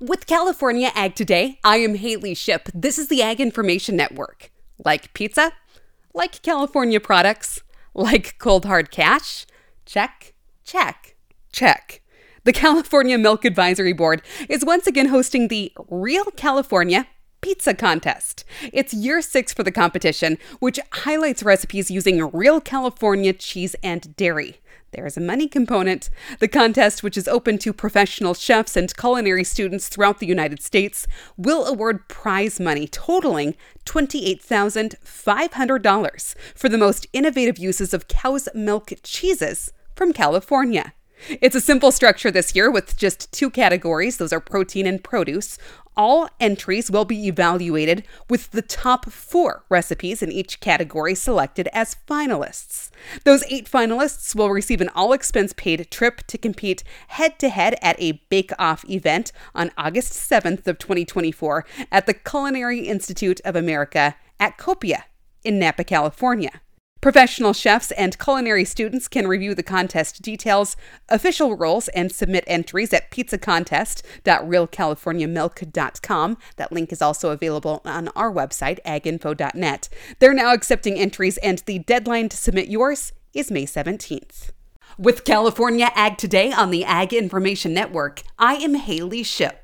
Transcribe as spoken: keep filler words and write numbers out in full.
With California Ag Today, I am Haley Ship. This is the Ag Information Network. Like pizza? Like California products? Like cold hard cash? Check, check, check. The California Milk Advisory Board is once again hosting the Real California Pizza Contest. It's year six for the competition, which highlights recipes using real California cheese and dairy. There's a money component. The contest, which is open to professional chefs and culinary students throughout the United States, will award prize money totaling twenty-eight thousand five hundred dollars for the most innovative uses of cow's milk cheeses from California. It's a simple structure this year with just two categories. Those are protein and produce. All entries will be evaluated with the top four recipes in each category selected as finalists. Those eight finalists will receive an all-expense-paid trip to compete head-to-head at a bake-off event on August seventh of twenty twenty-four at the Culinary Institute of America at Copia in Napa, California. Professional chefs and culinary students can review the contest details, official rules, and submit entries at pizza contest dot real california milk dot com. That link is also available on our website, ag info dot net. They're now accepting entries, and the deadline to submit yours is May seventeenth. With California Ag Today on the Ag Information Network, I am Haley Ship.